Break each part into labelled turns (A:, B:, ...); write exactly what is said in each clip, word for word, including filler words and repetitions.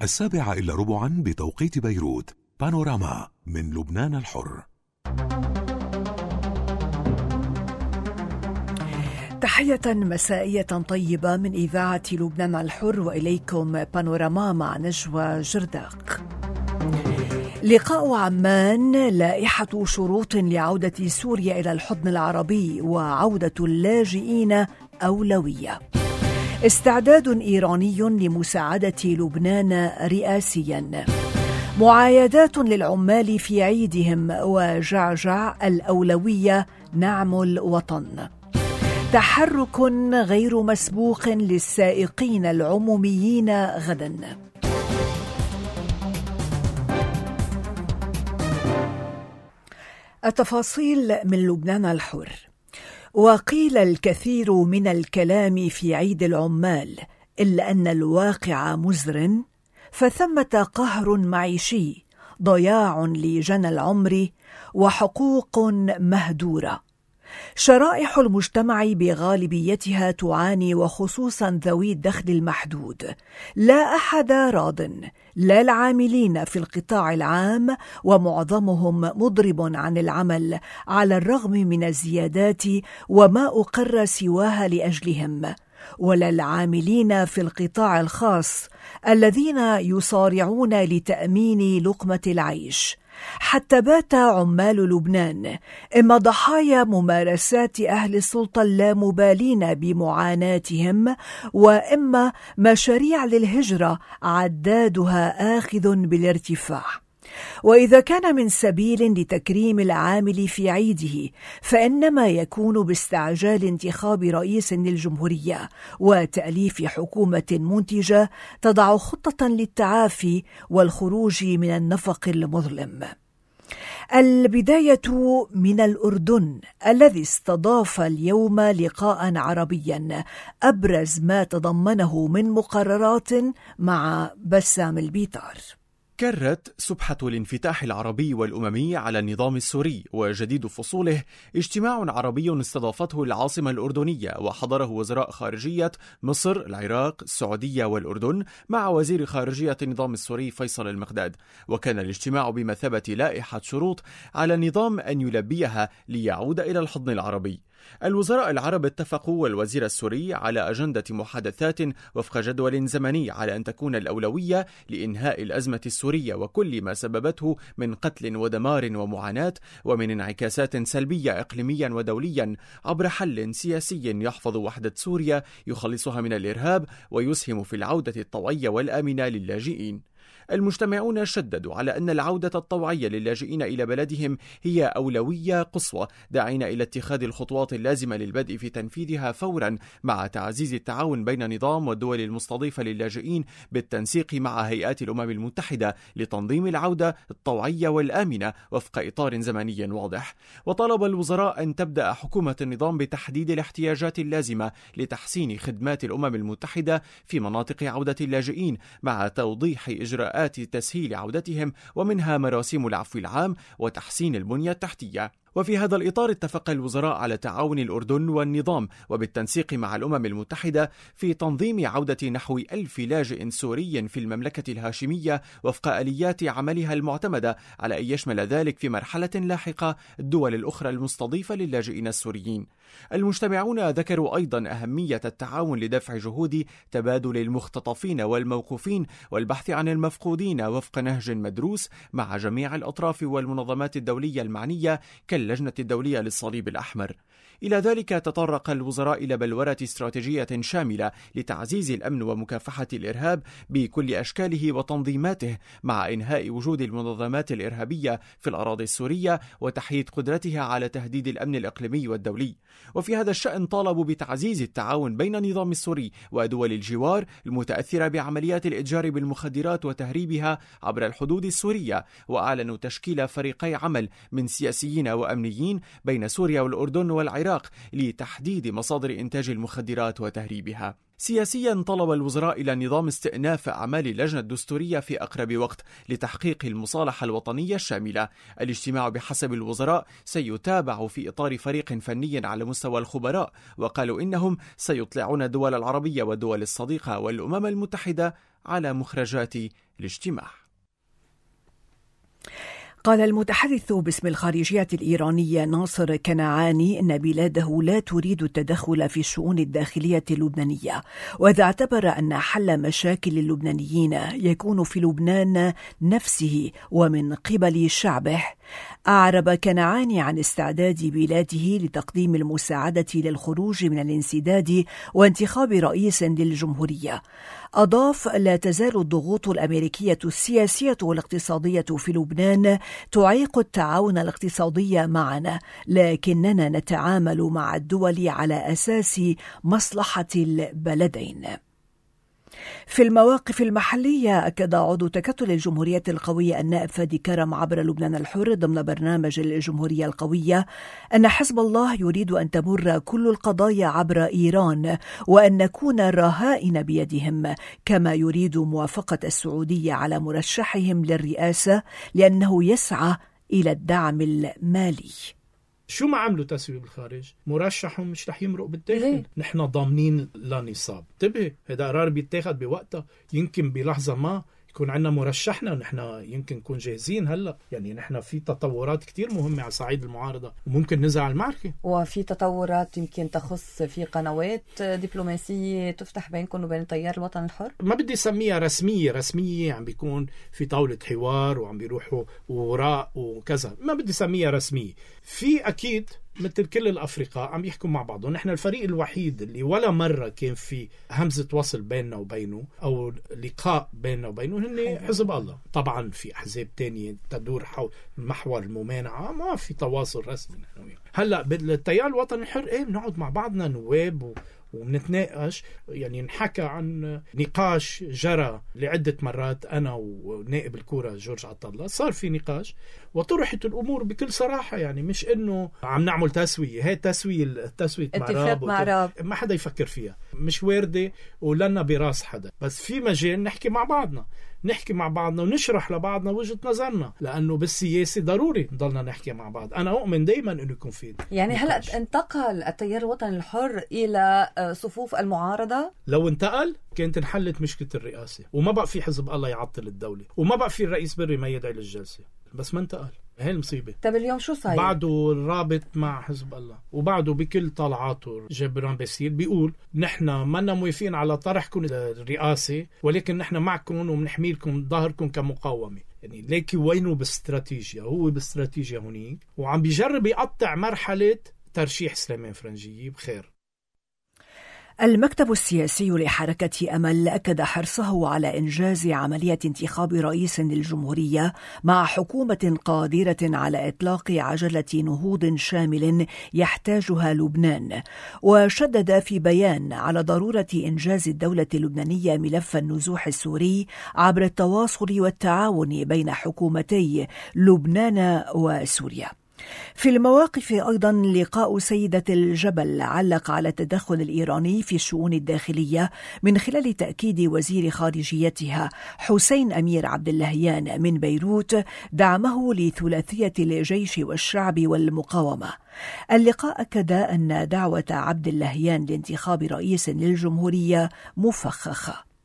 A: السابعة إلا ربعا بتوقيت بيروت. بانوراما من لبنان الحر.
B: تحية مسائية طيبة من إذاعة لبنان الحر، وإليكم بانوراما مع نجوى جرداق. لقاء عمان، لائحة شروط لعودة سوريا إلى الحضن العربي وعودة اللاجئين أولوية. استعداد إيراني لمساعدة لبنان رئاسيا. معايدات للعمال في عيدهم، وجعجع الأولوية نعمل وطن. تحرك غير مسبوق للسائقين العموميين غدا. التفاصيل من لبنان الحر. وقيل الكثير من الكلام في عيد العمال، إلا أن الواقع مزر، فثمة قهر معيشي، ضياع لجنى العمر، وحقوق مهدورة. شرائح المجتمع بغالبيتها تعاني، وخصوصا ذوي الدخل المحدود. لا أحد راض، لا العاملين في القطاع العام، ومعظمهم مضرب عن العمل على الرغم من الزيادات وما أقر سواها لأجلهم، ولا العاملين في القطاع الخاص الذين يصارعون لتأمين لقمة العيش. حتى بات عمال لبنان إما ضحايا ممارسات أهل السلطة اللامبالين بمعاناتهم، وإما مشاريع للهجرة عدادها آخذ بالارتفاع. وإذا كان من سبيل لتكريم العامل في عيده، فإنما يكون باستعجال انتخاب رئيس للجمهورية وتأليف حكومة منتجة تضع خطة للتعافي والخروج من النفق المظلم. البداية من الأردن، الذي استضاف اليوم لقاء عربيا أبرز ما تضمنه من مقررات مع بسام البيطار.
C: كرت سبحة الانفتاح العربي والأممي على النظام السوري وجديد فصوله اجتماع عربي استضافته العاصمة الأردنية، وحضره وزراء خارجية مصر، العراق، السعودية والأردن، مع وزير خارجية النظام السوري فيصل المقداد. وكان الاجتماع بمثابة لائحة شروط على النظام أن يلبيها ليعود إلى الحضن العربي. الوزراء العرب اتفقوا والوزير السوري على أجندة محادثات وفق جدول زمني على أن تكون الأولوية لإنهاء الأزمة السورية وكل ما سببته من قتل ودمار ومعاناة، ومن انعكاسات سلبية إقليميا ودوليا، عبر حل سياسي يحفظ وحدة سوريا، يخلصها من الإرهاب، ويسهم في العودة الطوعية والآمنة للاجئين. المجتمعون شددوا على أن العودة الطوعية للاجئين إلى بلدهم هي أولوية قصوى، داعين إلى اتخاذ الخطوات اللازمة للبدء في تنفيذها فورا، مع تعزيز التعاون بين النظام والدول المستضيفة للاجئين بالتنسيق مع هيئات الأمم المتحدة لتنظيم العودة الطوعية والآمنة وفق إطار زمني واضح. وطلب الوزراء أن تبدأ حكومة النظام بتحديد الاحتياجات اللازمة لتحسين خدمات الأمم المتحدة في مناطق عودة اللاجئين، مع توضيح إجراءات تسهيل عودتهم، ومنها مراسيم العفو العام وتحسين البنية التحتية. وفي هذا الإطار اتفق الوزراء على تعاون الأردن والنظام وبالتنسيق مع الأمم المتحدة في تنظيم عودة نحو ألف لاجئ سوري في المملكة الهاشمية وفق آليات عملها المعتمدة، على أن يشمل ذلك في مرحلة لاحقة الدول الأخرى المستضيفة للاجئين السوريين. المجتمعون ذكروا أيضا أهمية التعاون لدفع جهود تبادل المختطفين والموقوفين والبحث عن المفقودين وفق نهج مدروس مع جميع الأطراف والمنظمات الدولية المعنية كاللجنة الدولية للصليب الأحمر. إلى ذلك تطرق الوزراء إلى بلورة استراتيجية شاملة لتعزيز الأمن ومكافحة الإرهاب بكل أشكاله وتنظيماته، مع إنهاء وجود المنظمات الإرهابية في الأراضي السورية وتحييد قدرتها على تهديد الأمن الإقليمي والدولي. وفي هذا الشأن طالبوا بتعزيز التعاون بين النظام السوري ودول الجوار المتأثرة بعمليات الإتجار بالمخدرات وتهريبها عبر الحدود السورية، وأعلنوا تشكيل فريقي عمل من سياسيين وأمنيين بين سوريا والأردن والعراق لتحديد مصادر إنتاج المخدرات وتهريبها. سياسيا طلب الوزراء إلى النظام استئناف أعمال اللجنة الدستورية في أقرب وقت لتحقيق المصالحة الوطنية الشاملة. الاجتماع بحسب الوزراء سيتابع في إطار فريق فني على مستوى الخبراء، وقالوا إنهم سيطلعون الدول العربية والدول الصديقة والأمم المتحدة على مخرجات الاجتماع.
B: قال المتحدث باسم الخارجية الإيرانية ناصر كنعاني إن بلاده لا تريد التدخل في الشؤون الداخلية اللبنانية، وإذا اعتبر أن حل مشاكل اللبنانيين يكون في لبنان نفسه ومن قبل شعبه. أعرب كنعاني عن استعداد بلاده لتقديم المساعدة للخروج من الانسداد وانتخاب رئيس للجمهورية. أضاف: لا تزال الضغوط الأمريكية السياسية والاقتصادية في لبنان تعيق التعاون الاقتصادي معنا، لكننا نتعامل مع الدول على أساس مصلحة البلدين. في المواقف المحلية، أكد عضو تكتل الجمهورية القوية النائب فادي كرم عبر لبنان الحر ضمن برنامج الجمهورية القوية أن حزب الله يريد أن تمر كل القضايا عبر إيران وأن نكون رهائن بيدهم، كما يريد موافقة السعودية على مرشحهم للرئاسة لأنه يسعى إلى الدعم المالي.
D: شو ما عملوا تسوية بالخارج، مرشحهم مش رح يمرق بالداخل. نحن ضامنين لا نصاب. انتبه، هذا قرار بيتاخد بوقتها، يمكن بلحظة ما يكون عندنا مرشحنا ونحن يمكن نكون جاهزين هلا. يعني نحن في تطورات كتير مهمة على صعيد المعارضة وممكن نزع المعركة،
E: وفي تطورات يمكن تخص في قنوات دبلوماسية تفتح بينكم وبين تيار الوطن الحر.
D: ما بدي سميها رسمية رسمية، عم بيكون في طاولة حوار وعم بيروحوا وراء وكذا، ما بدي سميها رسمية. في أكيد مثل كل الأفرقاء عم يحكوا مع بعض، ونحن الفريق الوحيد اللي ولا مرة كان في همزة وصل بيننا وبينه أو لقاء بيننا وبينه هن حزب الله. طبعا في أحزاب تانية تدور حول محور الممانعة، ما في تواصل رسمي. هلأ بالتيار الوطني الحر إيه بنقعد مع بعضنا نواب و ومنتناقش. يعني نحكى عن نقاش جرى لعدة مرات أنا ونائب الكورة جورج عطلة، صار في نقاش وطرحت الأمور بكل صراحة. يعني مش إنه عم نعمل تسوية، هي تسوية التسوية
E: اتفاق مع راب
D: ما حدا يفكر فيها، مش واردة ولنا براس حدا، بس في مجال نحكي مع بعضنا نحكي مع بعضنا ونشرح لبعضنا وجهة نظرنا، لأنه بالسياسة ضروري نضلنا نحكي مع بعض. أنا أؤمن دايما إنه يكون في
E: يعني هلأ انتقل التيار الوطني الحر إلى صفوف المعارضة.
D: لو انتقل كانت انحلت مشكلة الرئاسة وما بقى في حزب الله يعطل الدولة وما بقى في الرئيس بري ما يدعي للجلسة، بس ما انتقل. هاي المصيبة.
E: طب اليوم شو صاير؟
D: بعده الرابط مع حزب الله وبعده بكل طلعاته جبران باسيل بيقول نحن ما موافقين على طرحكم الرئاسة، ولكن نحن معكم ومنحميلكم ظهركم كمقاومة. يعني ليكي وينه باستراتيجيا؟ هو باستراتيجيا هنيك وعم بيجرب يقطع مرحلة ترشيح سليمان فرنجية بخير.
B: المكتب السياسي لحركة أمل أكد حرصه على إنجاز عملية انتخاب رئيس للجمهورية مع حكومة قادرة على إطلاق عجلة نهوض شامل يحتاجها لبنان، وشدد في بيان على ضرورة إنجاز الدولة اللبنانية ملف النزوح السوري عبر التواصل والتعاون بين حكومتي لبنان وسوريا. في المواقف أيضا لقاء سيدة الجبل علق على التدخل الإيراني في الشؤون الداخلية من خلال تأكيد وزير خارجيتها حسين أمير عبد اللهيان من بيروت دعمه لثلاثية الجيش والشعب والمقاومة. اللقاء أكد أن دعوة عبد اللهيان لانتخاب رئيس للجمهورية مفخخة.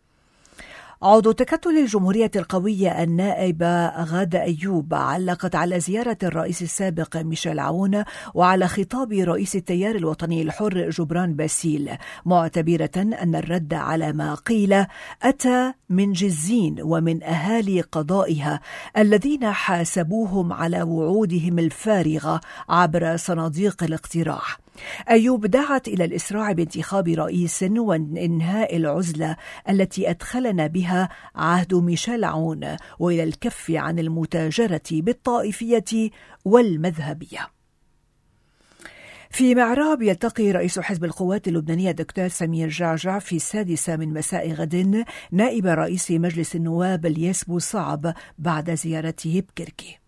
B: عضو تكتل الجمهورية القوية النائبة غادة أيوب علقت على زيارة الرئيس السابق ميشيل عون وعلى خطاب رئيس التيار الوطني الحر جبران باسيل، معتبرة أن الرد على ما قيل أتى من جزين ومن أهالي قضائها الذين حاسبوهم على وعودهم الفارغة عبر صناديق الاقتراح. أيوب دعت إلى الإسراع بانتخاب رئيس وإنهاء العزلة التي أدخلنا بها عهد ميشيل عون، وإلى الكف عن المتاجرة بالطائفية والمذهبية. في معراب يلتقي رئيس حزب القوات اللبنانية دكتور سمير جعجع في السادسة من مساء غد نائب رئيس مجلس النواب الياس بوصعب بعد زيارته بكركي.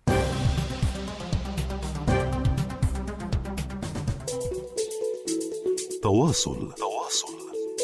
A: تواصل تواصل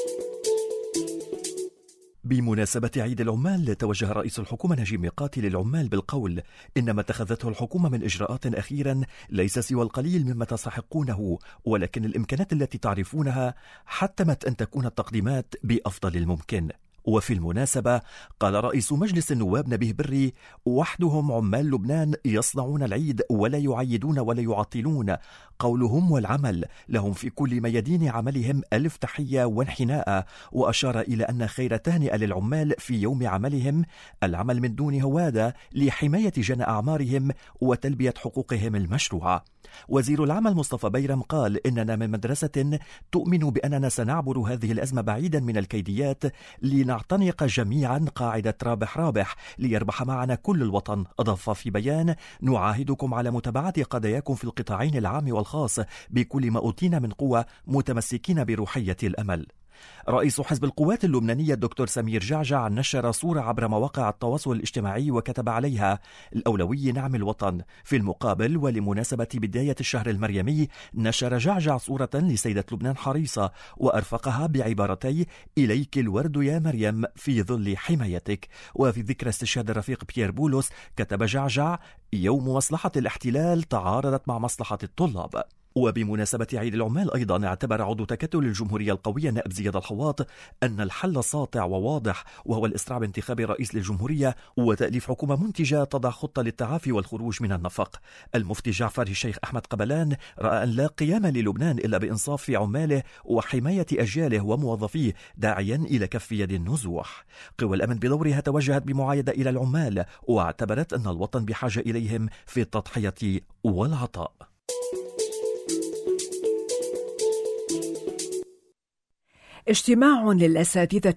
F: بمناسبة عيد العمال توجه رئيس الحكومة نجيب ميقاتي للعمال بالقول إن ما اتخذته الحكومة من إجراءات أخيرا ليس سوى القليل مما تستحقونه، ولكن الإمكانات التي تعرفونها حتمت أن تكون التقديمات بأفضل الممكن. وفي المناسبة قال رئيس مجلس النواب نبيه بري: وحدهم عمال لبنان يصنعون العيد ولا يعيدون ولا يعطلون، قولهم والعمل لهم في كل ميادين عملهم ألف تحية وانحناء. وأشار إلى أن خير تهنئة للعمال في يوم عملهم العمل من دون هوادة لحماية جنى أعمارهم وتلبية حقوقهم المشروعة. وزير العمل مصطفى بيرم قال: إننا من مدرسة تؤمن بأننا سنعبر هذه الأزمة بعيدا من الكيديات لنعتنق جميعا قاعدة رابح رابح ليربح معنا كل الوطن. أضاف في بيان: نعاهدكم على متابعة قضاياكم في القطاعين العام والخاص بكل ما أوتينا من قوة، متمسكين بروحية الأمل. رئيس حزب القوات اللبنانية الدكتور سمير جعجع نشر صورة عبر مواقع التواصل الاجتماعي وكتب عليها: الأولوية نعم الوطن. في المقابل ولمناسبة بداية الشهر المريمي نشر جعجع صورة لسيدة لبنان حريصة وأرفقها بعبارتي: إليك الورد يا مريم في ظل حمايتك. وفي ذكرى استشهاد الرفيق بيير بولس كتب جعجع: يوم مصلحة الاحتلال تعارضت مع مصلحة الطلاب. وبمناسبة عيد العمال أيضا اعتبر عضو تكتل الجمهورية القوية نائب زياد الحواط أن الحل ساطع وواضح، وهو الإسراع بانتخاب رئيس للجمهورية وتأليف حكومة منتجة تضع خطة للتعافي والخروج من النفق. المفتي جعفر الشيخ أحمد قبلان رأى أن لا قيام للبنان إلا بإنصاف في عماله وحماية أجياله وموظفيه، داعيا إلى كف يد النزوح. قوى الأمن بدورها توجهت بمعايدة إلى العمال واعتبرت أن الوطن بحاجة إليهم في التضحية والعطاء.
B: اجتماع للأساتذة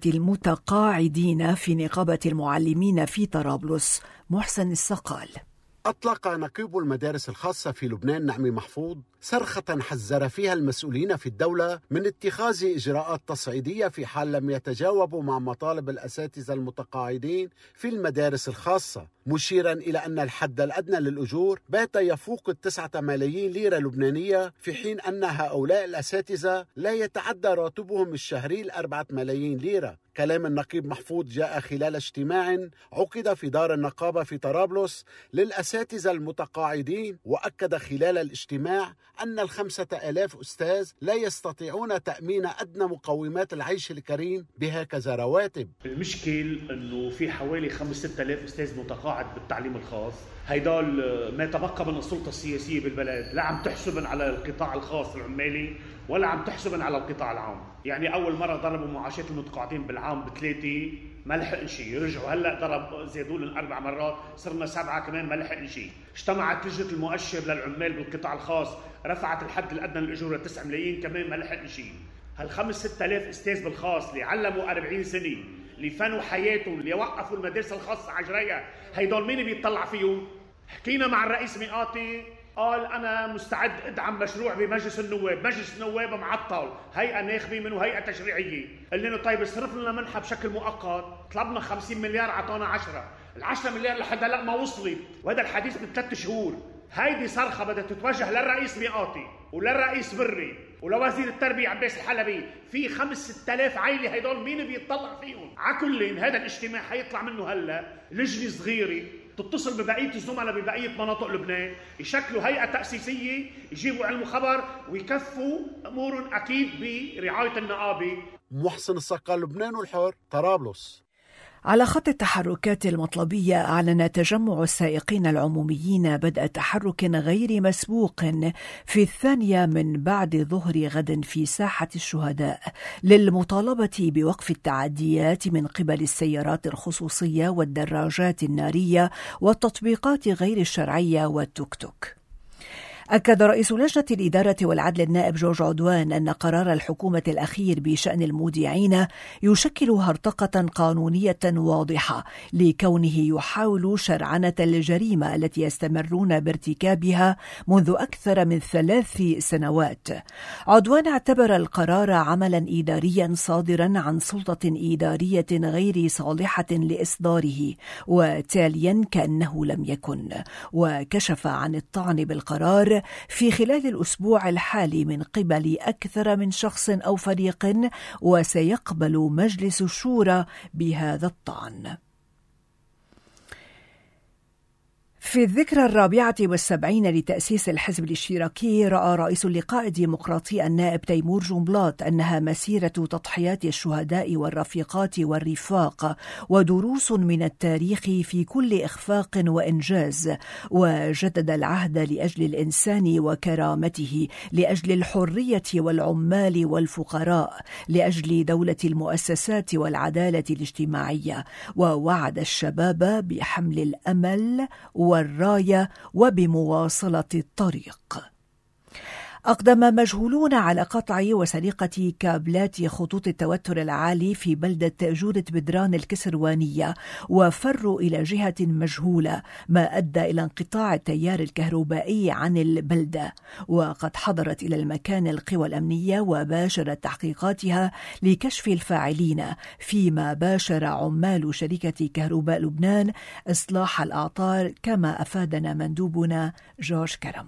B: المتقاعدين في نقابة المعلمين في طرابلس. محسن الصقال.
G: أطلق نقيب المدارس الخاصة في لبنان نعمي محفوظ صرخة حذر فيها المسؤولين في الدولة من اتخاذ إجراءات تصعيدية في حال لم يتجاوبوا مع مطالب الأساتذة المتقاعدين في المدارس الخاصة، مشيرا إلى أن الحد الأدنى للأجور بات يفوق التسعة ملايين ليرة لبنانية، في حين أن هؤلاء الأساتذة لا يتعدى راتبهم الشهري الأربعة ملايين ليرة. كلام النقيب محفوظ جاء خلال اجتماع عقد في دار النقابة في طرابلس للأساتذة المتقاعدين، وأكد خلال الاجتماع أن الخمسة آلاف أستاذ لا يستطيعون تأمين أدنى مقومات العيش الكريم بهكذا رواتب.
H: المشكل أنه في حوالي خمسة ستة آلاف أستاذ متقاعد بالتعليم الخاص، هيدول ما تبقى من السلطة السياسية بالبلد لا عم تحسبن على القطاع الخاص العمالي ولا عم تحسبن على القطاع العام. يعني أول مرة ضربوا معاشات المتقاعدين بالعام بثلاثة ما لحق شيء، رجعوا هلا ضرب زادوا لهم اربع مرات، صرنا سبعه كمان ما لحق شيء. اجتمعت لجنه المؤشر للعمال بالقطاع الخاص رفعت الحد الادنى للاجور ل تسعة ملايين كمان ما لحق شيء. هالخمس ستة آلاف استاذ بالخاص اللي علموا أربعين سنه، اللي فنوا حياتهم، اللي وقفوا المدارس الخاصه عجريه، هيدول مين بيطلع فيهم؟ حكينا مع الرئيس ميقاتي قال أنا مستعد أدعم مشروع بمجلس النواب، مجلس النواب معطل، هيئة ناخبة منه هيئة تشريعية. قلنا له طيب اصرف لنا منحة بشكل مؤقت، طلبنا خمسين مليار عطانا عشرة، العشرة مليار لحد هلا ما وصلت، وهذا الحديث من ثلاث شهور. هيدي صرخة بدها تتوجه للرئيس ميقاتي وللرئيس بري ولوزير التربية عباس الحلبي. في خمس ستة آلاف عائلة هيدول مين بيطلع فيهم؟ عكلين هذا الاجتماع حيطلع منه هلا لجنة صغيرة تتصل ببقية الزملاء ببقية مناطق لبنان، يشكلوا هيئة تأسيسية، يجيبوا علم خبر ويكفوا أمور أكيد برعاية النقابة.
G: محسن الصقال، لبنان الحر، طرابلس.
B: على خط التحركات المطلبية، أعلن تجمع السائقين العموميين بدء تحرك غير مسبوق في الثانية من بعد ظهر غد في ساحة الشهداء للمطالبة بوقف التعديات من قبل السيارات الخصوصية والدراجات النارية والتطبيقات غير الشرعية والتوك توك. أكد رئيس لجنة الإدارة والعدل النائب جورج عدوان أن قرار الحكومة الأخير بشأن المودعين يشكل هرطقة قانونية واضحة لكونه يحاول شرعنة الجريمة التي يستمرون بارتكابها منذ أكثر من ثلاث سنوات. عدوان اعتبر القرار عملا إداريا صادرا عن سلطة إدارية غير صالحة لإصداره وتاليا كأنه لم يكن، وكشف عن الطعن بالقرار في خلال الأسبوع الحالي من قبل أكثر من شخص أو فريق، وسيقبل مجلس الشورى بهذا الطعن. في الذكرى الرابعة والسبعين لتأسيس الحزب الاشتراكي، رأى رئيس اللقاء الديمقراطي النائب تيمور جنبلاط أنها مسيرة تضحيات الشهداء والرفيقات والرفاق ودروس من التاريخ في كل إخفاق وإنجاز، وجدد العهد لأجل الإنسان وكرامته، لأجل الحرية والعمال والفقراء، لأجل دولة المؤسسات والعدالة الاجتماعية، ووعد الشباب بحمل الأمل والراية وبمواصلة الطريق. أقدم مجهولون على قطع وسرقة كابلات خطوط التوتر العالي في بلدة جودة بدران الكسروانية، وفروا إلى جهة مجهولة، ما أدى إلى انقطاع التيار الكهربائي عن البلدة. وقد حضرت إلى المكان القوى الأمنية وباشرت تحقيقاتها لكشف الفاعلين، فيما باشر عمال شركة كهرباء لبنان إصلاح الأعطال، كما أفادنا مندوبنا جورج كرم.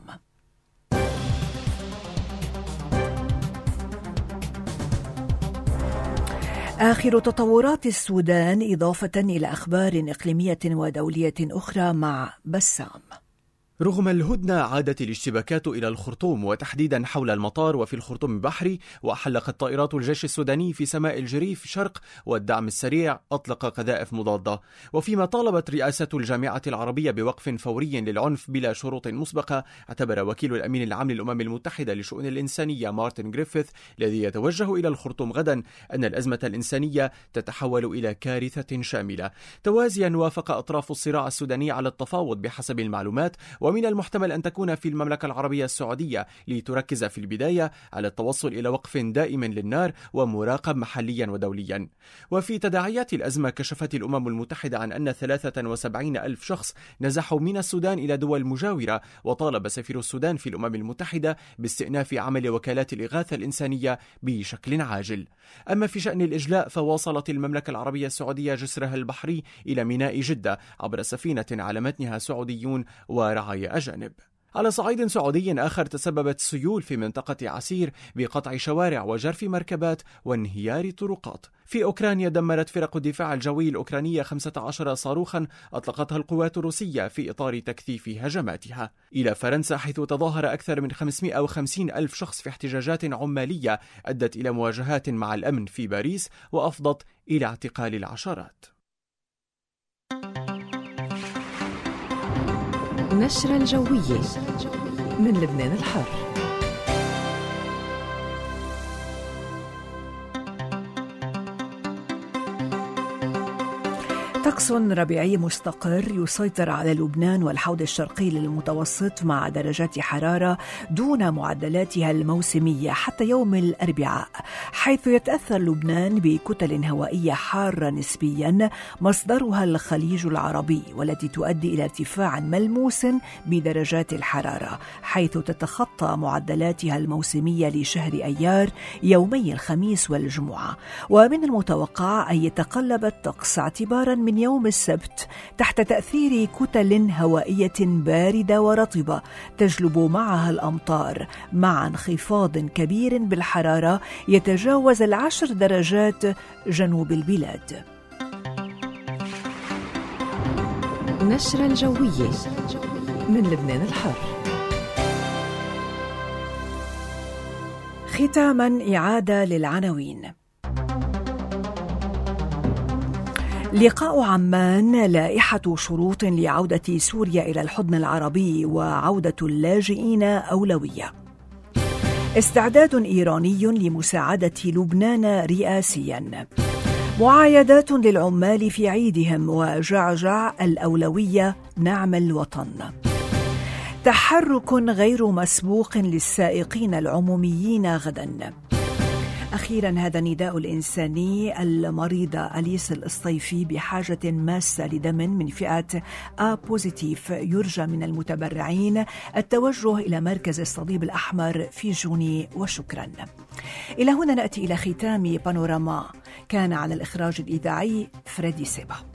B: آخر تطورات السودان، إضافة إلى أخبار إقليمية ودولية أخرى مع بسام.
C: رغم الهدنة عادت الاشتباكات إلى الخرطوم، وتحديدا حول المطار وفي الخرطوم البحري، وحلقت طائرات الجيش السوداني في سماء الجريف شرق، والدعم السريع أطلق قذائف مضادة. وفيما طالبت رئاسة الجامعة العربية بوقف فوري للعنف بلا شروط مسبقة، اعتبر وكيل الأمين العام للأمم المتحدة لشؤون الإنسانية مارتن غريفيث الذي يتوجه إلى الخرطوم غدا أن الأزمة الإنسانية تتحول إلى كارثة شاملة. توازيا وافق أطراف الصراع السوداني على التفاوض بحسب المعلومات، ومن المحتمل أن تكون في المملكة العربية السعودية لتركز في البداية على التوصل إلى وقف دائم للنار ومراقب محليا ودوليا. وفي تداعيات الأزمة، كشفت الأمم المتحدة عن أن ثلاثة وسبعين ألف شخص نزحوا من السودان إلى دول مجاورة، وطالب سفير السودان في الأمم المتحدة باستئناف عمل وكالات الإغاثة الإنسانية بشكل عاجل. أما في شأن الإجلاء، فواصلت المملكة العربية السعودية جسرها البحري إلى ميناء جدة عبر سفينة على متنها سعوديون ورعاية أجانب. على صعيد سعودي آخر، تسببت سيول في منطقة عسير بقطع شوارع وجرف مركبات وانهيار طرقات. في أوكرانيا، دمرت فرق الدفاع الجوي الأوكرانية خمسة عشر صاروخا أطلقتها القوات الروسية في إطار تكثيف هجماتها. إلى فرنسا، حيث تظاهر أكثر من خمسمائة وخمسين ألف شخص في احتجاجات عمالية أدت إلى مواجهات مع الأمن في باريس وأفضت إلى اعتقال العشرات.
I: نشرة الجوية من لبنان الحر.
B: طقس ربيعي مستقر يسيطر على لبنان والحوض الشرقي للمتوسط، مع درجات حرارة دون معدلاتها الموسمية حتى يوم الأربعاء، حيث يتأثر لبنان بكتل هوائية حارة نسبيا مصدرها الخليج العربي، والتي تؤدي إلى ارتفاع ملموس بدرجات الحرارة، حيث تتخطى معدلاتها الموسمية لشهر أيار يومي الخميس والجمعة. ومن المتوقع أن يتقلب الطقس اعتبارا من يوم السبت تحت تأثير كتل هوائية باردة ورطبة تجلب معها الأمطار، مع انخفاض كبير بالحرارة يتجاوز العشر درجات جنوب البلاد.
I: نشرة الجوية من لبنان الحر.
B: ختاما، إعادة للعناوين. لقاء عمان، لائحة شروط لعودة سوريا إلى الحضن العربي وعودة اللاجئين أولوية. استعداد إيراني لمساعدة لبنان رئاسيا. معايدات للعمال في عيدهم، وجعجع الأولوية نعم الوطن. تحرك غير مسبوق للسائقين العموميين غدا. أخيرا، هذا نداء الإنساني. المريضة أليس الإصطيفي بحاجة ماسة لدم من فئة A بوزيتيف، يرجى من المتبرعين التوجه إلى مركز الصليب الأحمر في جوني. وشكرا. إلى هنا نأتي إلى ختام بانوراما. كان على الإخراج الإذاعي فريدي سيبا.